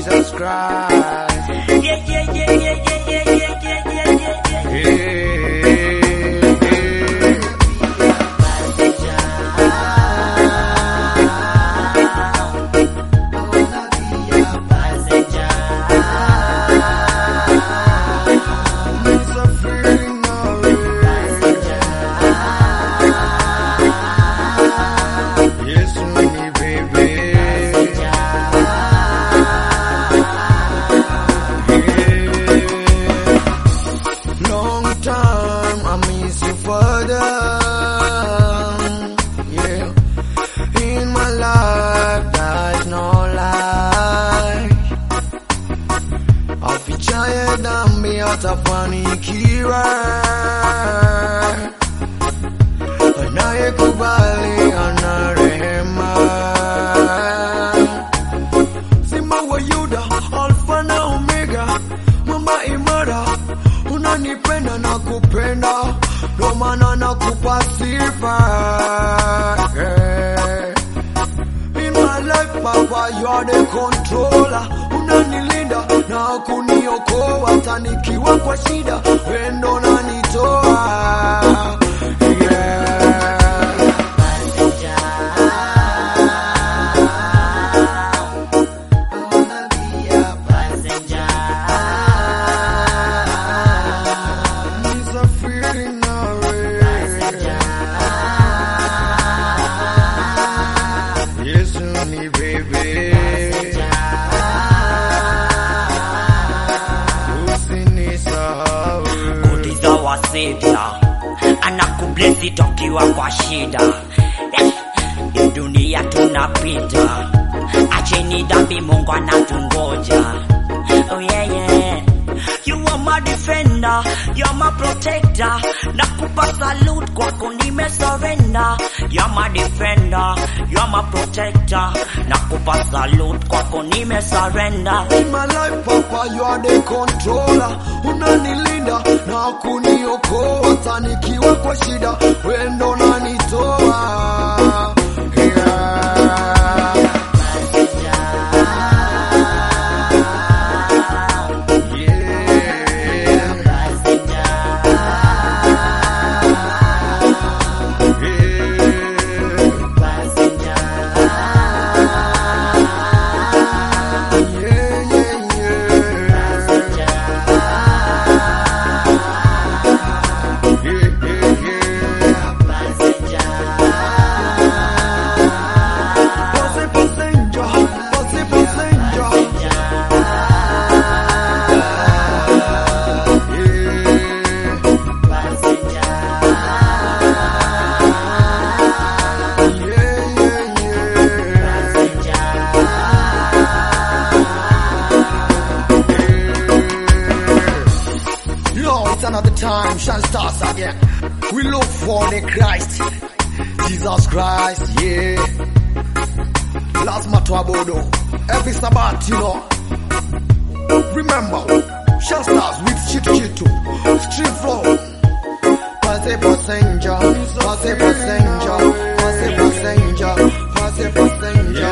Jesus Christ. Atafanikiwa anayekubali ana rehema. Simba wa Yuda, Alfa na Omega, mwamba imara, unanipenda na kupenda, ndo maana nakupa sifa. In my life, Papa, you are the controller. Unanilinda na kuniokoa, hata nikiwa kwa shida, wewe ndo unanitoa. Anakublesi tokiwa kwa shida, hii dunia tunapita, acheni dhambi, Mungu anatungoja. Oh yeah, yeah. You are my defender, you are my protector, nakupa salute kwako nimesurrender. You are my defender, you are my protector, nakupa salute kwako nimesurrender. In my life, Papa, you are the controller. Unanilinda na kuniokoa, hata nikiwa kwa shida, wewe ndo unanitoa. Another time shall start again. We look for the Christ, Jesus Christ, yeah. Last Matwabodo, every Sabbath, you know. Remember, shall start with Chitu, street flow. Passe passenger, passe passenger, passe passenger, passe passenger.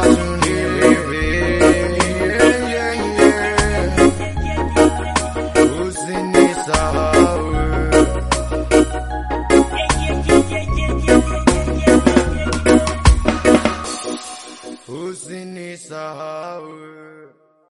Usinisahau.